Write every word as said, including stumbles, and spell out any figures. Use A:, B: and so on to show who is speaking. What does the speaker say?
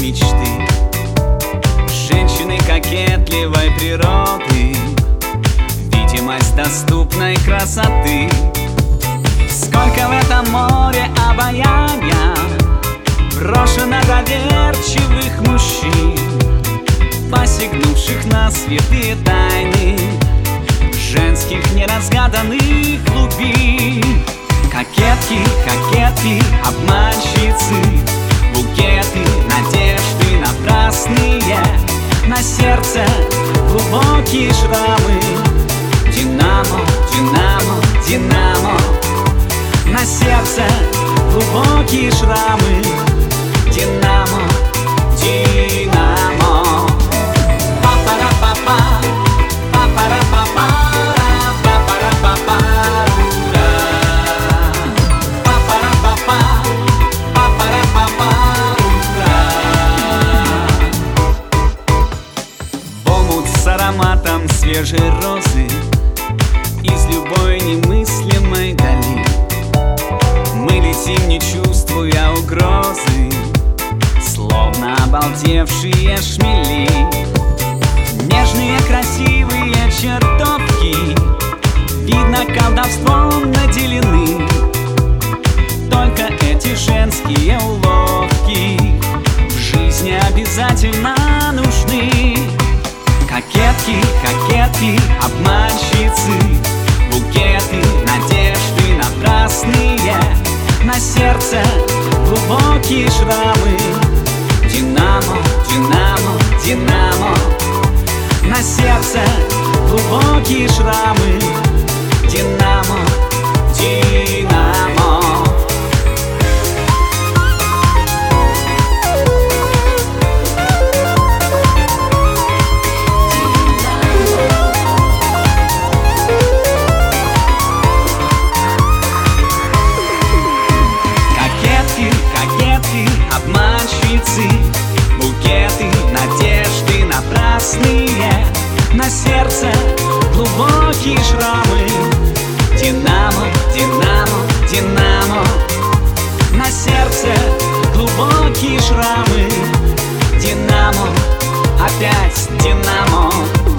A: мечты, женщины кокетливой природы, видимость доступной красоты. Сколько в этом море обаяния брошено доверчивых мужчин, посягнувших на святые тайны женских неразгаданных глубин. Кокетки, кокетки, обманщицы, букеты, надежды напрасные, на сердце глубокие шрамы. Динамо, динамо, динамо, на сердце глубокие шрамы. Динамо, динамо. Па-пара-па-па, па-пара-па-па, па-пара-па-па, ура. Па-пара-па-па, па-пара-па-па, ура. В омут с ароматом свежей розы из любой немыслимой дали мы летим, не чувствуя угрозы, словно обалдевшие шмели. Нежные красивые чертовки, видно, колдовством наделены. Только эти женские уловки в жизни обязательно нужны. Кокетки, кокетки, обманщицы, букеты, надежды напрасные, на сердце глубокие шрамы. Динамо, динамо, динамо, на сердце глубокие шрамы. Динамо, динамо. Обманщицы, букеты, надежды напрасные, на сердце глубокие шрамы. Динамо, динамо, динамо, на сердце глубокие шрамы. Динамо, опять динамо.